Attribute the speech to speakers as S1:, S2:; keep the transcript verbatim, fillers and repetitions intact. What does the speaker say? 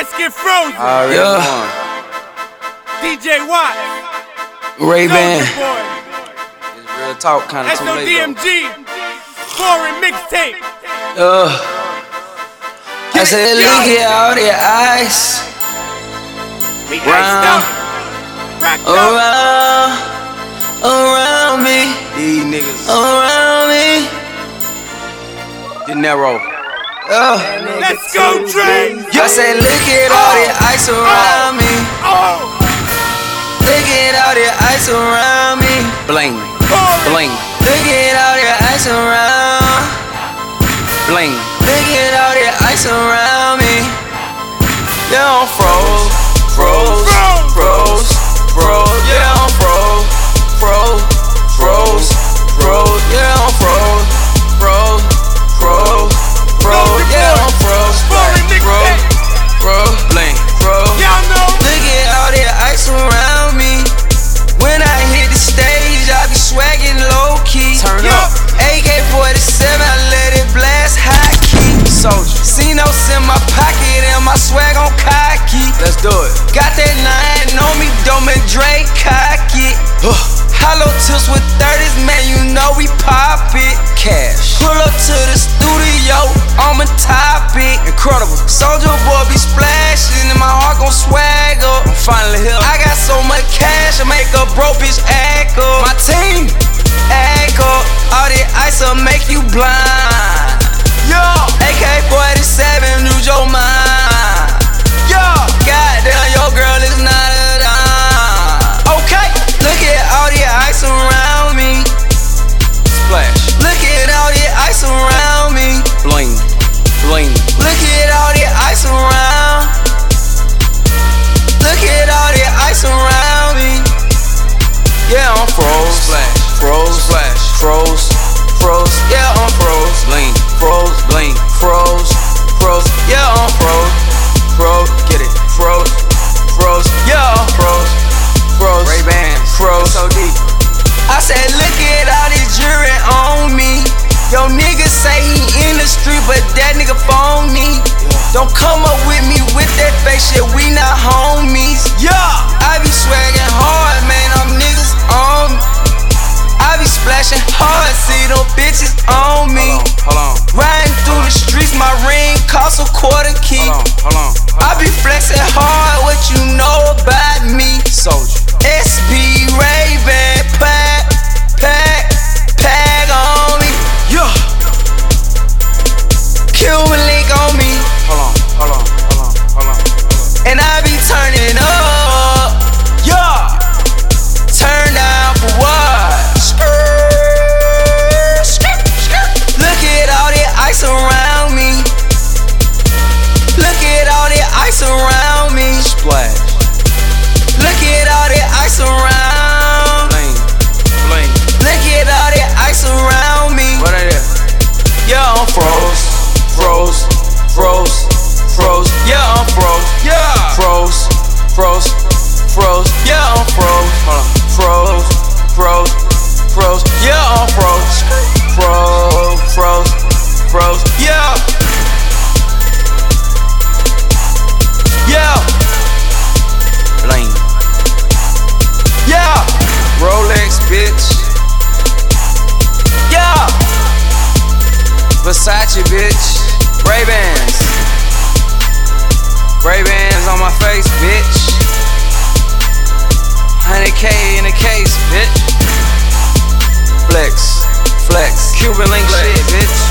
S1: Let's get frozen.
S2: Already
S3: Yeah.
S2: won.
S1: D J Watts.
S3: Ray-Ban.
S1: Soulja Boy.
S2: It's real talk, kinda
S1: S
S2: too
S1: O
S2: late
S1: D M
S2: though.
S1: G. Foreign mixtape.
S3: Uh, I said, look at all the ice
S1: We iced
S3: round,
S1: up. Cracked up.
S3: around, around me,
S2: These niggas,
S3: around me.
S2: De Niro.
S3: Uh,
S1: Let's go, Dre.
S3: I said, look at all the ice around me.
S1: Oh,
S3: Look at all the ice around me.
S2: Bling,
S1: foreign.
S2: bling,
S3: Look at all the ice around.
S2: bling.
S3: Look at all the ice around me. Yeah, I'm froze, froze, froze, froze. Yeah, I'm froze, froze, froze, froze. Yeah, I'm froze, froze, froze, froze. Yeah, I'm froze,
S1: Foreign
S3: froze,
S1: mixtape.
S3: froze,
S2: Bling.
S3: froze.
S1: Y'all know.
S3: Look at all the ice around me. When I hit the stage, I be swagging low key.
S2: Turn
S1: Yup.
S2: up.
S3: A K forty-seven, I let it blast high key.
S2: Soldier.
S3: C-notes in my pocket and my swag on cocky.
S2: Let's do it.
S3: Got that nine on me, Dome and Dre cocky. Hollow tips with thirties, man, you know we pop it.
S2: Cash.
S3: Pull up to the studio, I'm a topic.
S2: Incredible.
S3: Soulja Boy be splashing and my heart gon' swag up.
S2: I'm finally here.
S3: I got so much cash, I make a broke bitch act up.
S2: My team.
S3: Act up, all the ice will make you blind. Yo, A K forty-seven, lose your mind. Yo, goddamn, your girl is not a dime. Okay, look at all the ice around me.
S2: Splash.
S3: Look at all the ice around me.
S2: Bling, bling.
S3: Look at all the ice around. Look at all the ice around me. Yeah, I'm froze,
S2: Splash.
S3: froze,
S2: Splash.
S3: froze, froze. Yeah, I'm froze,
S2: Bling,
S3: froze,
S2: bling.
S3: froze, froze. Yeah, I'm froze, froze.
S2: Get it.
S3: Froze, froze. Yeah, I'm froze, froze.
S2: Ray-Bans.
S3: Froze.
S2: S O D.
S3: I said, look at all the jury on me. Yo, nigga say he in the street, but that nigga phone me. Don't come up with me with that fake shit, we not homies. Yeah, I be swagging hard, man, I'm niggas on me. I be splashing hard, see them bitches on me.
S2: Hold on,
S3: Riding through the streets, my ring costs a quarter key.
S2: hold on, hold on, hold on.
S3: I be flexing hard, what you know about me?
S2: Soldier.
S3: S B Ray-Ban, pack, pack, pack on me. Yeah. Cuban link on me.
S2: Hold on, hold on, hold on, hold on, hold on.
S3: And I be turning up. Yeah. Turn down for what? Look at all the ice around me. Look at all the ice around me.
S2: Splash.
S3: Look at all the ice around.
S2: Bling, bling.
S3: Look at all the ice around me.
S2: What are they?
S3: Yeah, I'm froze, froze, froze, froze. Yeah, I'm froze. Yeah, froze, froze, froze. Yeah, I'm froze.
S2: Hold on.
S3: Froze, froze, froze. Yeah, I'm froze. Froze, froze, froze. Yeah. Yeah.
S2: Bling.
S3: Yeah.
S2: Rolex, bitch.
S3: Yeah.
S2: Versace, bitch. Ray-Bans. Ray-Bans on my face, bitch. one hundred K in a case, bitch. Flex, flex. Cuban link shit, bitch.